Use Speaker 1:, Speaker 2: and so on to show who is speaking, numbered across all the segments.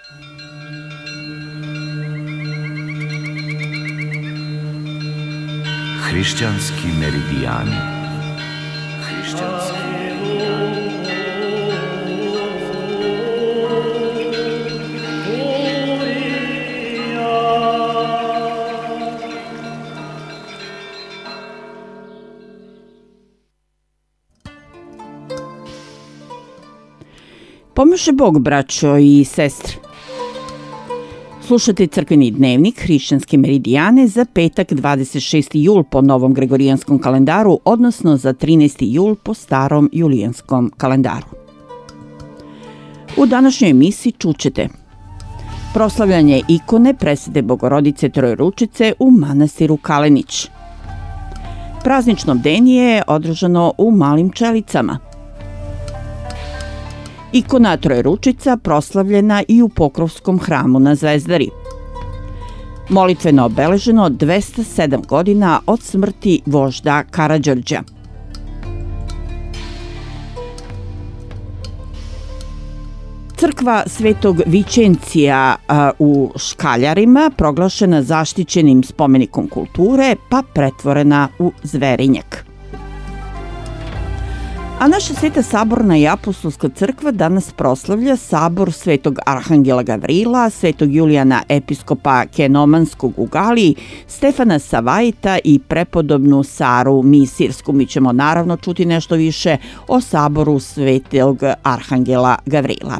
Speaker 1: Hrišćanski meridijani. Hrišćanski meridijani.
Speaker 2: Pomaže Bog, braćo i sestre. Slušate crkveni dnevnik Hrišćanske meridijane za petak 26. jul po novom gregorijanskom kalendaru, odnosno za 13. jul po starom julijanskom kalendaru. U današnjoj emisiji čućete proslavljanje ikone presvete Bogorodice Trojeručice u manastiru Kalenić. Praznično bdenje je održano u Malim Čelicama. Ikona Trojeručica proslavljena i u Pokrovskom hramu na Zvezdari. Molitveno obeleženo 207 godina od smrti vožda Karađorđa. Crkva Svetog Vičencija u Škaljarima proglašena zaštićenim spomenikom kulture pa pretvorena u zverinjak. A naša Sveta Saborna i Apostolska crkva danas proslavlja sabor Svetog Arhangela Gavrila, Svetog Julijana episkopa Kenomanskog u Galiji, Stefana Savajta i prepodobnu Saru Misirsku. Mi ćemo naravno čuti nešto više o saboru Svetog Arhangela Gavrila.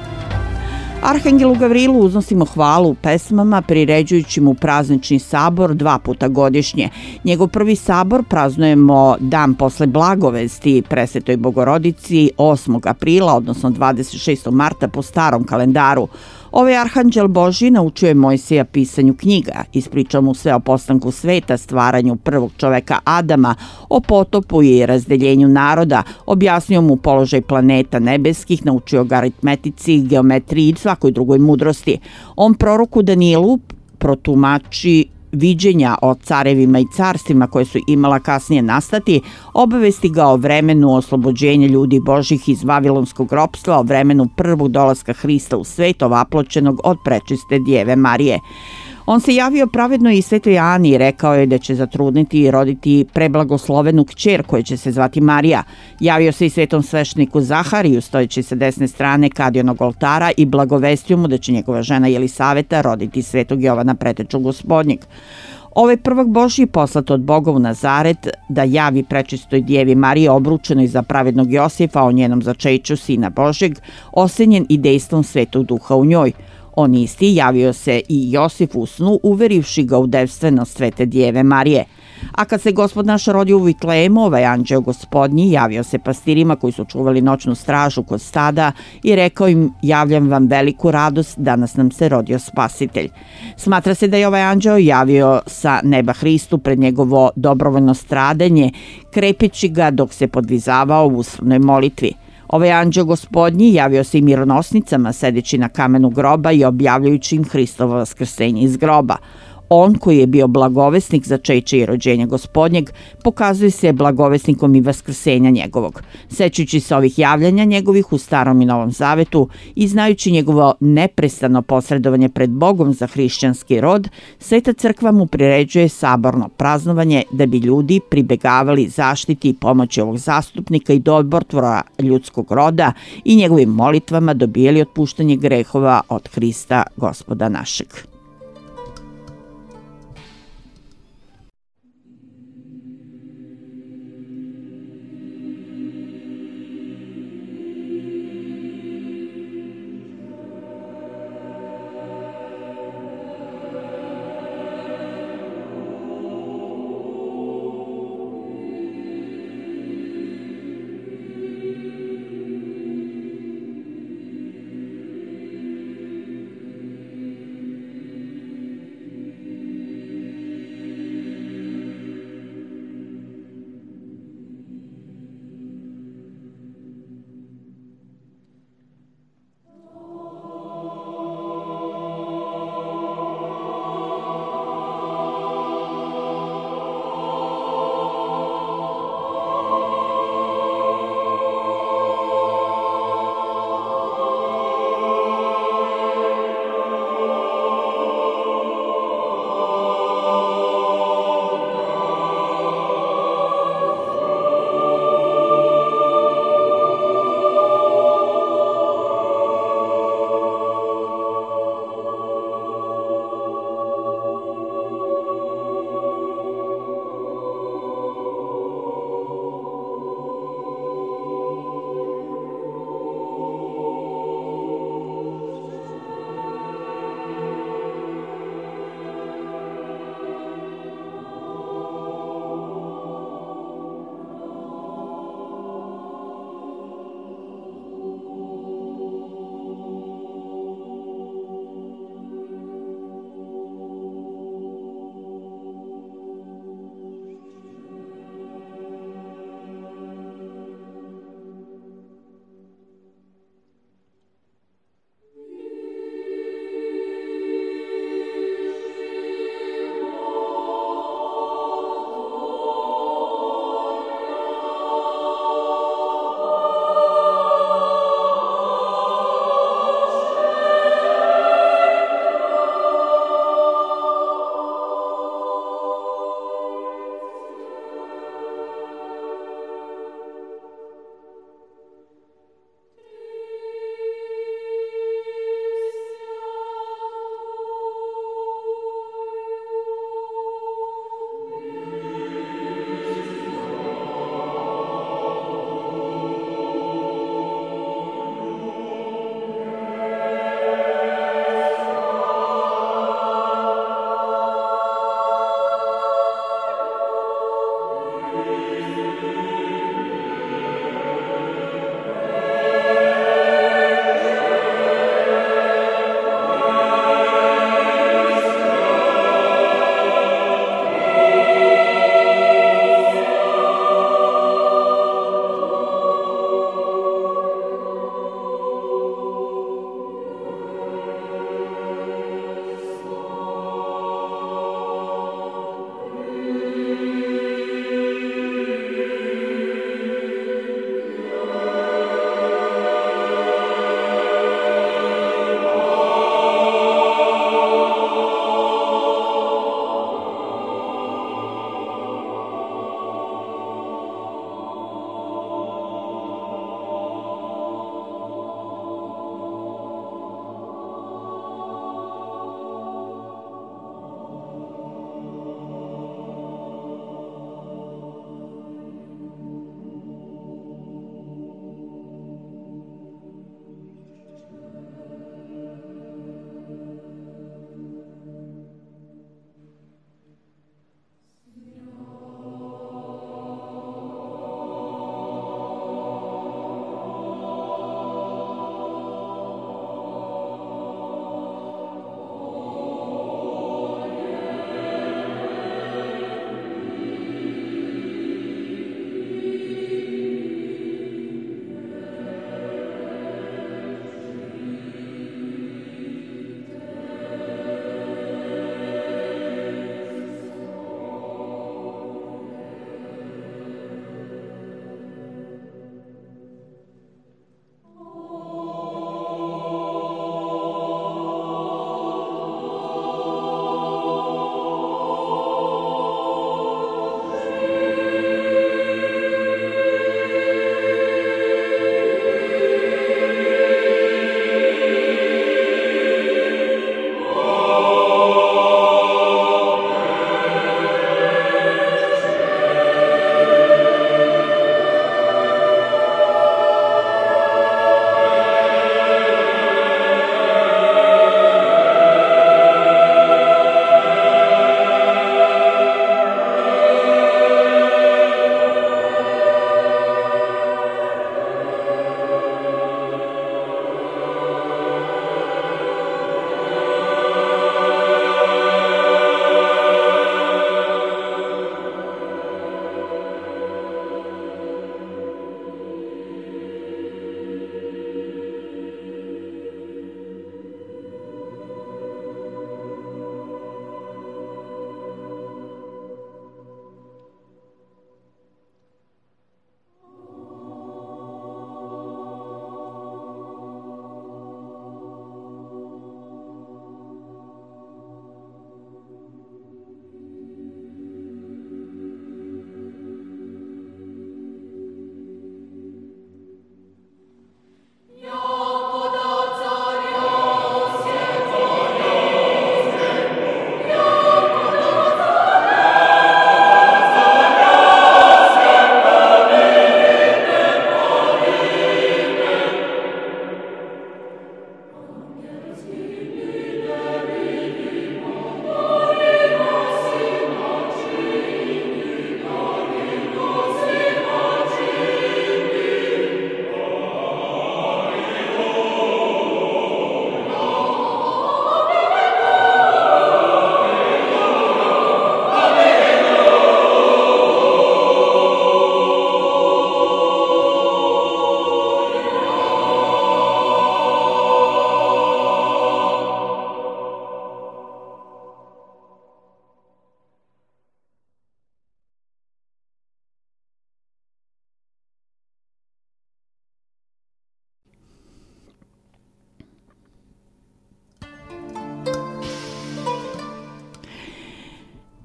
Speaker 2: Arhangelu Gavrilu uznosimo hvalu u pesmama, priređujući mu praznični sabor 2 puta godišnje. Njegov prvi sabor praznujemo dan posle Blagovesti Presvetoj Bogorodici 8. aprila, odnosno 26. marta po starom kalendaru. Ovaj Arhanđel Božji naučio je Mojsija pisanju knjiga, ispričao mu sve o postanku sveta, stvaranju prvog čoveka Adama, o potopu i razdeljenju naroda, objasnio mu položaj planeta nebeskih, naučio ga aritmetici, geometriji i svakoj drugoj mudrosti. On proroku Danilu protumači viđenja o carevima i carstvima koje su imala kasnije nastati, obavesti ga o vremenu oslobođenja ljudi Božih iz vavilonskog ropstva, o vremenu prvog dolaska Hrista u svet, ovaploćenog od prečiste Djeve Marije. On se javio pravednoj i Svetoj Ani i rekao je da će zatrudniti i roditi preblagoslovenu kćer koja će se zvati Marija. Javio se i svetom svešteniku Zahariju stojeći sa desne strane Kadijonog oltara i blagovestio mu da će njegova žena Jelisaveta roditi Svetog Jovana Preteču Gospodnjeg. Ovaj prvak Božji poslat od Boga u Nazaret da javi prečistoj Djevi Mariji obručenoj za pravednog Josifa o njenom začeću Sina Božjeg, osenjen i dejstvom Svetog Duha u njoj. On isti javio se i Josif u snu, uverivši ga u devstvenost Svete Djeve Marije. A kad se Gospod naš rodio u Vitlejemu, ovaj anđeo Gospodnji javio se pastirima koji su čuvali noćnu stražu kod stada i rekao im: javljam vam veliku radost, danas nam se rodio Spasitelj. Smatra se da je ovaj anđeo javio sa neba Hristu pred njegovo dobrovoljno stradanje, krepeći ga dok se podvizavao u uslovnoj molitvi. Ovaj anđeo Gospodnji javio se i mironosnicama sedeći na kamenu groba i objavljujući im Hristovo vaskrsenje iz groba. On koji je bio blagovesnik začeća i rođenja Gospodnjeg pokazuje se blagovesnikom i vaskrsenja njegovog. Sećajući se ovih javljanja njegovih u Starom i Novom Zavetu i znajući njegovo neprestano posredovanje pred Bogom za hrišćanski rod, Sveta crkva mu priređuje saborno praznovanje da bi ljudi pribegavali zaštiti i pomoći ovog zastupnika i dobrotvorca ljudskog roda i njegovim molitvama dobijali otpuštanje grehova od Hrista Gospoda našeg.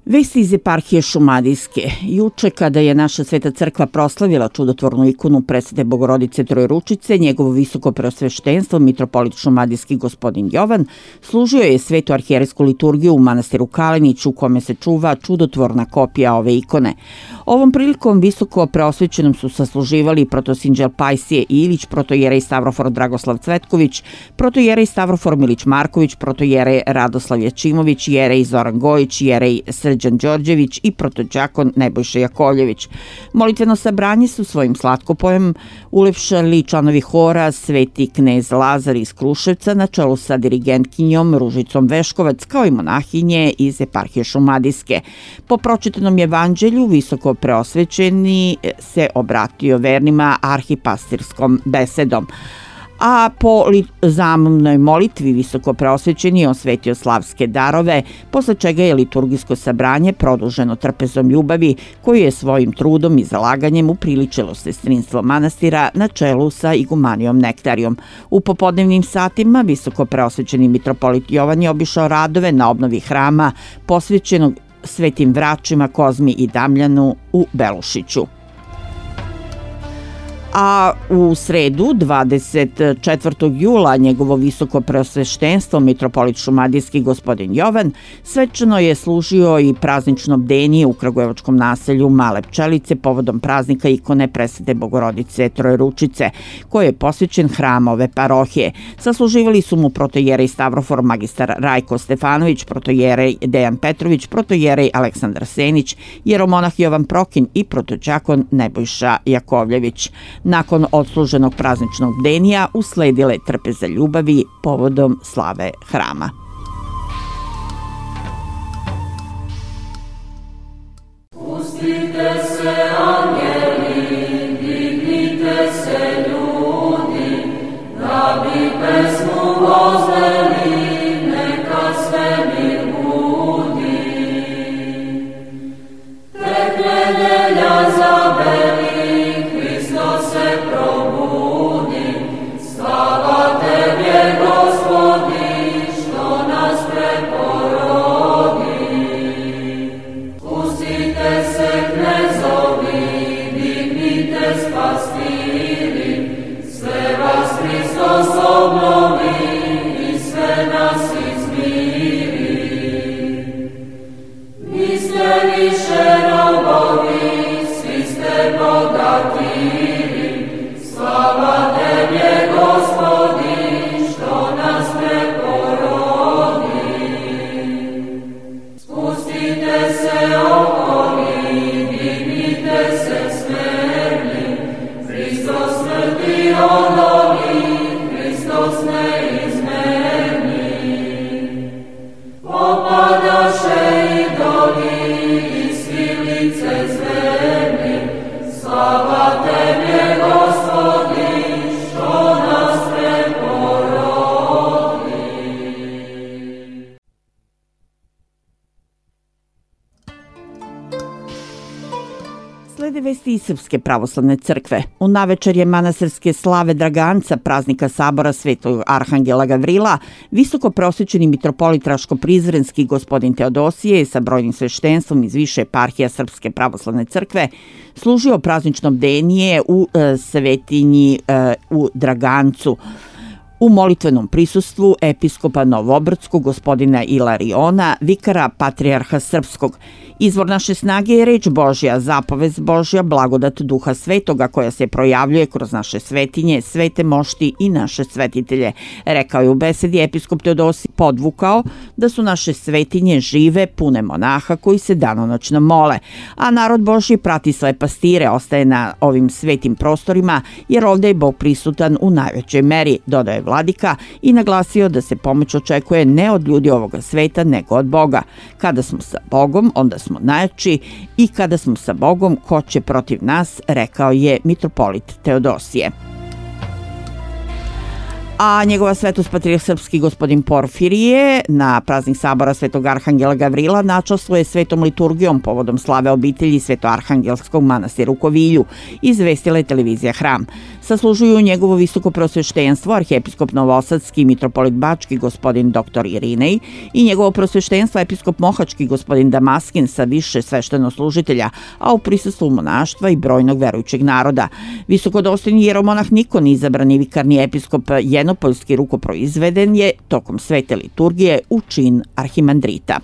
Speaker 2: Vesti iz eparhije Šumadijske. Juče, kada je naša Sveta crkva proslavila čudotvornu ikonu presvete Bogorodice Trojeručice, njegovo visoko preosveštenstvo, mitropolit Šumadijski gospodin Jovan, služio je svetu arhijerejsku liturgiju u manastiru Kalenić, u kome se čuva čudotvorna kopija ove ikone. Ovom prilikom visoko preosvećenom su sasluživali protosinđel Pajsije Ilić, protojerej Stavrofor Dragoslav Cvetković, protojerej Stavrofor Milić Marković, protojerej Radoslav Jačimović, jerej Zoran Gojić, jerej Srđan Đorđević i protođakon Nebojša Jakovljević. Molitveno sabranje su svojim slatkopojem ulepšali članovi hora Sveti knez Lazar iz Kruševca na čelu sa dirigentkinjom Ružicom Veškovac, kao i monahinje iz eparhije Šumadijske. Po pročitanom evanđelju visoko preosvećeni se obratio vernima arhipastirskom besedom. A po zamolnoj molitvi visoko preosvećeni osvetio slavske darove, posle čega je liturgijsko sabranje produženo trpezom ljubavi, koju je svojim trudom i zalaganjem upriličilo sestrinstvo manastira na čelu sa igumanijom Nektarijom. U popodnevnim satima visoko preosvećeni mitropolit Jovan je obišao radove na obnovi hrama posvećenog svetim vračima Kozmi i Damljanu u Belušiću. A u sredu, 24. jula, njegovo visoko preosveštenstvo, mitropolit Šumadijski gospodin Jovan, svečano je služio i praznično bdenije u kragujevačkom naselju Male Pčelice povodom praznika ikone presvete Bogorodice Trojeručice, koji je posvećen hram ove parohije. Sasluživali su mu protojerej Stavrofor magistar Rajko Stefanović, protojerej Dejan Petrović, protojerej Aleksandar Senić, jeromonah Jovan Prokin i protođakon Nebojša Jakovljević. Nakon odsluženog prazničnog bdenija usledile trpeza ljubavi povodom slave hrama.
Speaker 3: Pustite se anjeli, dignite se ljudi, da bi pesmu vozneli, neka svemir budi. Tek nedelja zabeli, se probudi, slava Tebje, Gospodi, što nas preporodi. Pustite se knezovi, dignite spastiri, sve vas Hristos obnovi i sve nas izmiri. Niste više robovi, svi ste bogati. Slava Tebje, Gospodi, što nas preporodi. Spustite se okoli, dignite se smerni, Hristos smrti odovi, Hristos neizmerni. Popadaše idoli i svilice zverni, slava Tebje, Gospodi, što nas preporodi.
Speaker 2: Slede vesti iz Srpske pravoslavne crkve. U navečerje manastirske slave Draganca, praznika sabora Svetog Arhangela Gavrila, visoko preosvećeni mitropolit Raško-Prizrenski gospodin Teodosije sa brojnim sveštenstvom iz više eparhija Srpske pravoslavne crkve služio praznično bdenije u svetinji u Dragancu. U molitvenom prisustvu episkopa Novobrdskog gospodina Ilariona, vikara patrijarha Srpskog. Izvor naše snage je reč Božja, zapovest Božja, blagodat Duha Svetoga koja se projavljuje kroz naše svetinje, svete mošti i naše svetitelje. Rekao je u besedi episkop Teodosij, podvukao da su naše svetinje žive, pune monaha koji se danonoćno mole, a narod Božji prati svoje pastire, ostaje na ovim svetim prostorima jer ovdje je Bog prisutan u najvećoj meri, dodaje vladika i naglasio da se pomoć očekuje ne od ljudi ovoga sveta nego od Boga. Kada smo sa Bogom, onda smo najjači i kada smo sa Bogom, ko će protiv nas, rekao je mitropolit Teodosije. A njegova svetost patrijarh srpski gospodin Porfirije na praznik sabora Svetog Arhangela Gavrila načastvuje svetom liturgijom povodom slave obitelji Svetoarhangelskog manastira u Kovilju, izvestila je televizija Hram. Saslužuju njegovo visoko prosveštenstvo, arhijepiskop Novosadski, mitropolit Bački, gospodin dr. Irinej, i njegovo prosveštenstvo, episkop Mohački, gospodin Damaskin, sa više sveštenoslужitelja, a u prisustvu monaštva i brojnog verujućeg naroda. Visokodostojni jeromonah Nikon, izabrani vikarni episkop Jenopoljski, rukoproizveden je tokom svete liturgije u čin arhimandrita.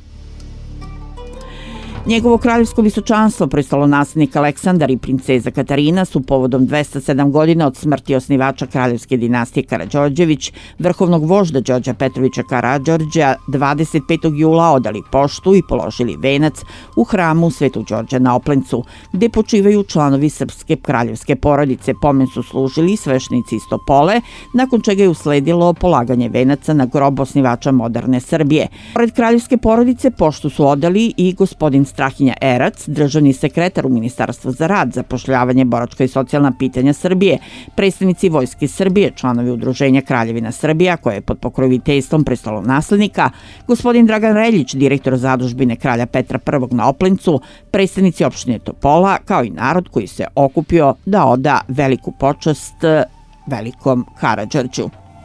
Speaker 2: Njegovo kraljevsko visočanstvo, prestolonaslednik Aleksandar i princeza Katarina su povodom 207 godina od smrti osnivača kraljevske dinastije Karađorđević, vrhovnog vožda Đorđa Petrovića Karađorđa, 25. jula odali poštu i položili venac u hramu Svetog Đorđa na Oplencu, gde počivaju članovi srpske kraljevske porodice. Pomen su služili sveštenici iz Topole, nakon čega je usledilo polaganje venaca na grob osnivača moderne Srbije. Pored kraljevske porodice poštu su odali i gospodin Strahinja Erac, državni sekretar u Ministarstvu za rad, zapošljavanje, boračka i socijalna pitanja Srbije, predstavnici Vojske Srbije, članovi Udruženja Kraljevina Srbija, koje je pod pokroviteljstvom prestolonaslednika, gospodin Dragan Reljić, direktor zadužbine kralja Petra I na Oplencu, predstavnici opštine Topola, kao i narod koji se okupio da oda veliku počast velikom Karađorđu.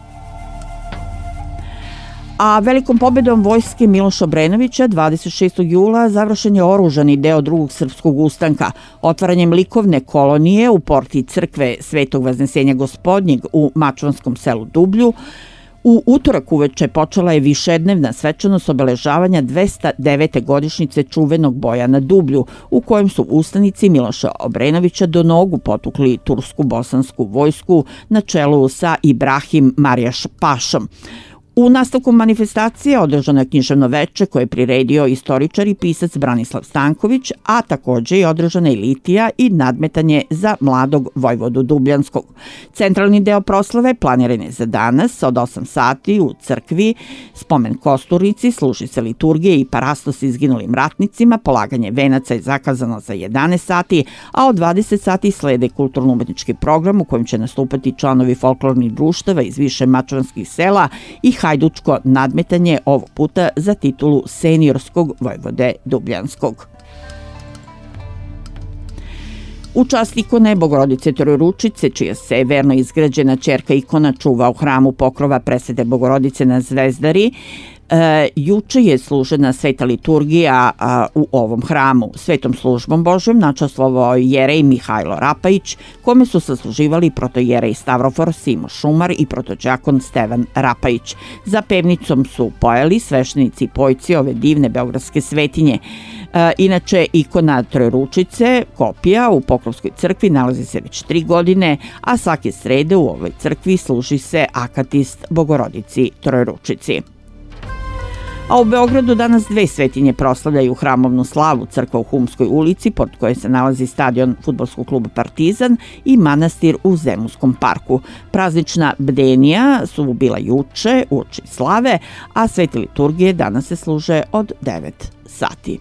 Speaker 2: A velikom pobedom vojske Miloša Obrenovića 26. jula završen je oružani deo drugog srpskog ustanka. Otvaranjem likovne kolonije u porti crkve Svetog Vaznesenja Gospodnjeg u mačvanskom selu Dublju, u utorak uveče počela je višednevna svečanost obeležavanja 209. godišnjice čuvenog boja na Dublju, u kojem su ustanici Miloša Obrenovića do nogu potukli tursku bosansku vojsku na čelu sa Ibrahim Marjaš Pašom. U nastavku manifestacije održano je književno veče koje je priredio istoričar i pisac Branislav Stanković, a takođe je održana i litija i nadmetanje za mladog vojvodu Dubljanskog. Centralni deo proslave planiran je za danas od 8 sati u crkvi Spomen Kosturnici, služi se liturgije i parastos izginulim ratnicima, polaganje venaca je zakazano za 11 sati, a od 20 sati slede kulturno-umetnički program u kojem će nastupati članovi folklornih društava iz više mačvanskih sela i hajdučko nadmetanje, ovog puta za titulu seniorskog vojvode Dubljanskog. U čast ikone Bogorodice Trojeručice, čija se verno izgrađena ćerka ikona čuva u hramu pokrova Presvete Bogorodice na Zvezdari, juče je služena sveta liturgija u ovom hramu. Svetom službom Božjom načastvovao jerej Mihajlo Rapajić, kome su sasluživali protojerej Stavrofor Simo Šumar i protođakon Stevan Rapajić. Za pevnicom su pojeli sveštenici i pojci ove divne beogradske svetinje. Inače, ikona Trojeručice, kopija u Pokrovskoj crkvi, nalazi se već 3 godine, a svake srede u ovoj crkvi služi se akatist Bogorodici Trojeručici. A u Beogradu danas 2 svetinje proslavljaju hramovnu slavu, crkva u Humskoj ulici, pored koje se nalazi stadion fudbalskog kluba Partizan, i manastir u Zemunskom parku. Praznična bdenija su bila juče uoči slave, a svete liturgije danas se služe od 9 sati.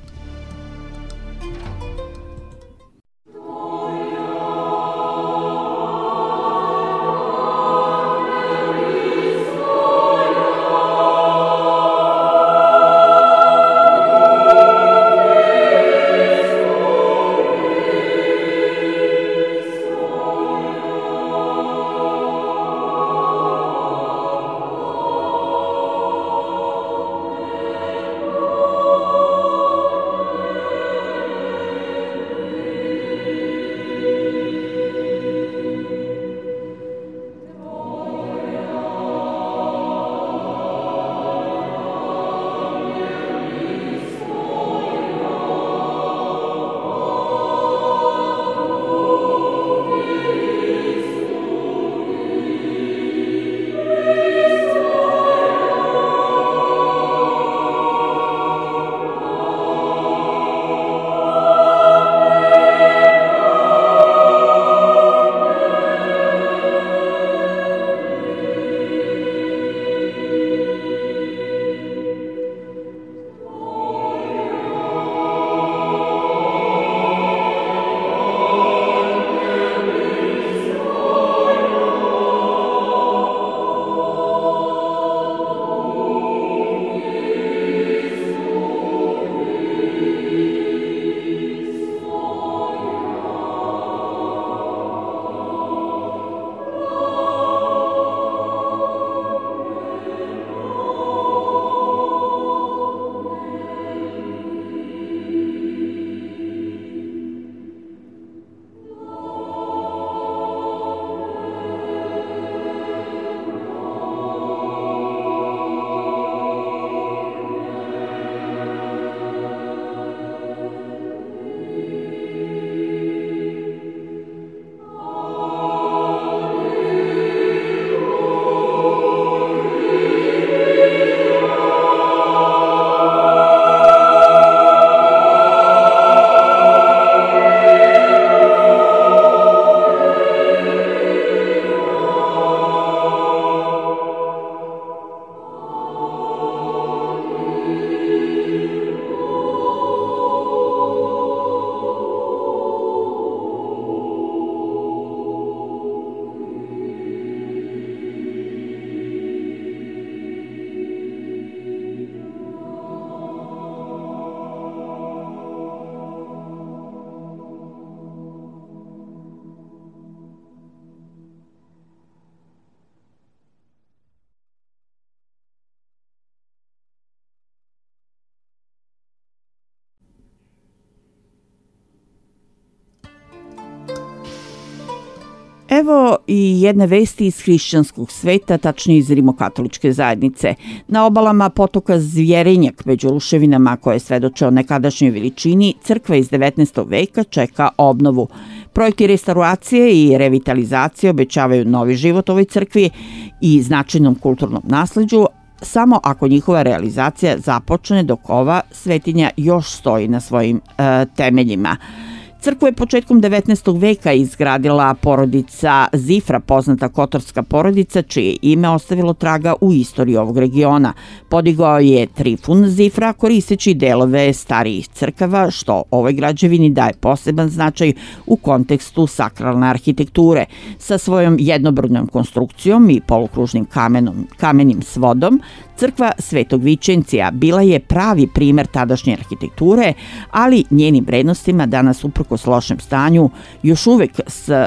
Speaker 2: Evo i jedne vesti iz hrišćanskog sveta, tačnije iz rimokatoličke zajednice. Na obalama potoka Zvjerenjak, među ruševinama koje svedoče o nekadašnjoj veličini, crkva iz 19. veka čeka obnovu. Projekti restauracije i revitalizacije obećavaju novi život ovoj crkvi i značajnom kulturnom nasleđu, samo ako njihova realizacija započne dok ova svetinja još stoji na svojim temeljima. Crkvu je početkom 19. veka izgradila porodica Zifra, poznata kotorska porodica, čije ime ostavilo traga u istoriji ovog regiona. Podigao je Trifun Zifra koristeći delove starijih crkava, što ovoj građevini daje poseban značaj u kontekstu sakralne arhitekture. Sa svojom jednobrudnom konstrukcijom i polukružnim kamenim svodom, crkva Svetog Vičencija bila je pravi primer tadašnje arhitekture, ali njenim vrednostima danas uprkos lošem stanju još uvek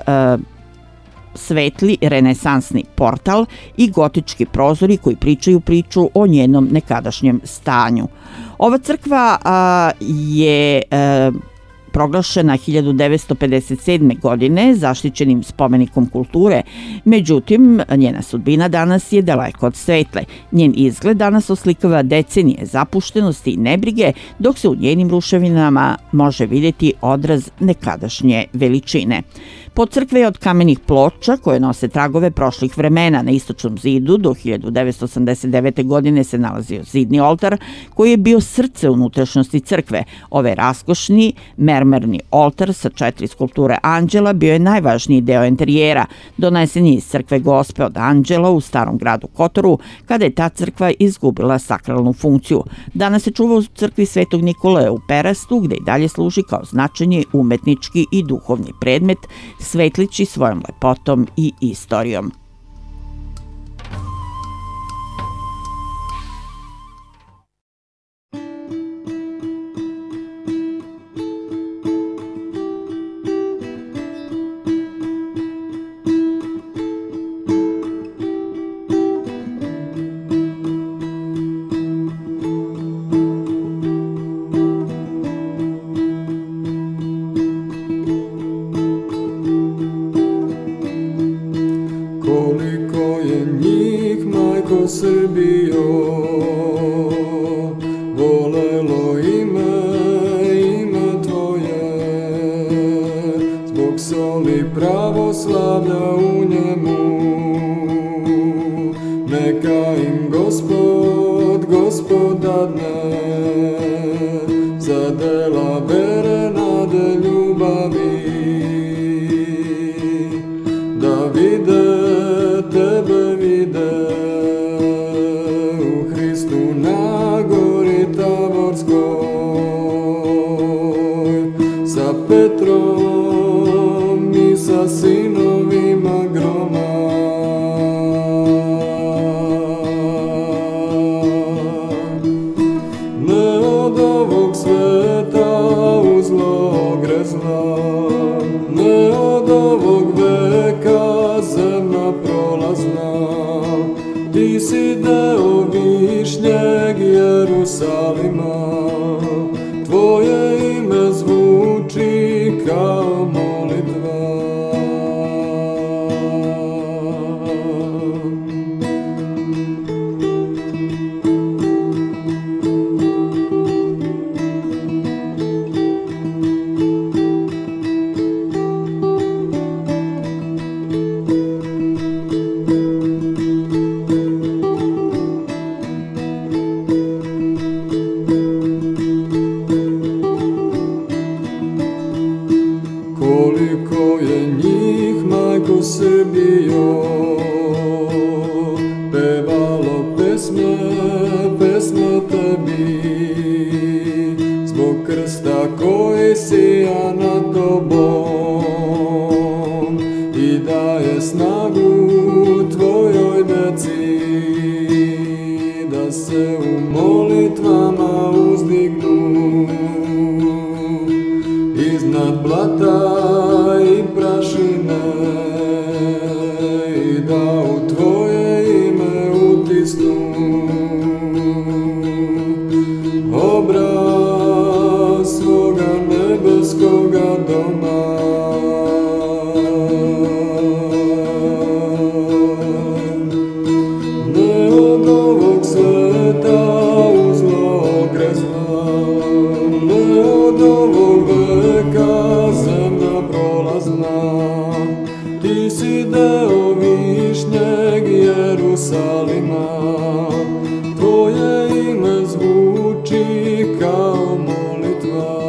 Speaker 2: svetli renesansni portal i gotički prozori koji pričaju priču o njenom nekadašnjem stanju. Ova crkva je proglašena 1957. godine zaštićenim spomenikom kulture, međutim, njena sudbina danas je daleko od svetle. Njen izgled danas oslikava decenije zapuštenosti i nebrige, dok se u njenim ruševinama može vidjeti odraz nekadašnje veličine. Pod crkve je od kamenih ploča koje nose tragove prošlih vremena. Na istočnom zidu do 1989. godine se nalazio zidni oltar koji je bio srce unutrašnjosti crkve. Ovaj raskošni mermerni oltar sa 4 skulpture anđela bio je najvažniji deo interijera. Donesen je iz crkve Gospe od Anđela u starom gradu Kotoru, kada je ta crkva izgubila sakralnu funkciju. Danas se čuva u crkvi Svetog Nikole u Perastu, gde i dalje služi kao značajni umetnički i duhovni predmet, svetlići svojom lepotom i istorijom.
Speaker 4: Srbijo, volelo ime Tvoje, zbog soli pravoslavlja u njemu, neka im Gospod dadne, za dela vere, nade, ljubavi, da vide Tebe vide. Sa Petrom i sa sinovima groma, ne od ovog sveta uzlo grezla, ne od ovog veka zemlja prolazna, ti si deo višnjeg Jerusalima, Tvoje ime zvuči kao molitva. Koliko je njih, majko Srbijo, pevalo pesme Tebi, zbog krsta koji sija nad Tobom i daje snagu Tvojoj deci, da se u molitvama uzdignu iznad blata i prašine i da u Tvoje ime utisnu obraz svoga nebeskoga doma. Jerusalima, tvoje ime zvuči kao molitva.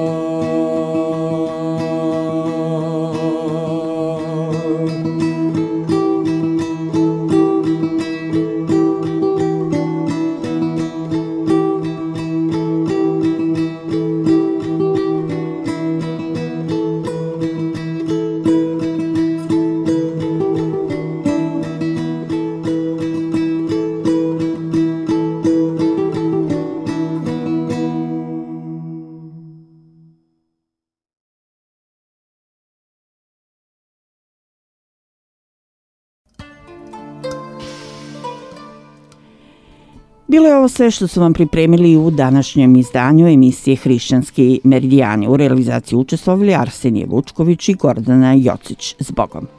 Speaker 2: Bilo je ovo sve što su vam pripremili u današnjem izdanju emisije Hrišćanski meridijani. U realizaciji učestvovali Arsenije Vučković i Gordana Jocić. S Bogom!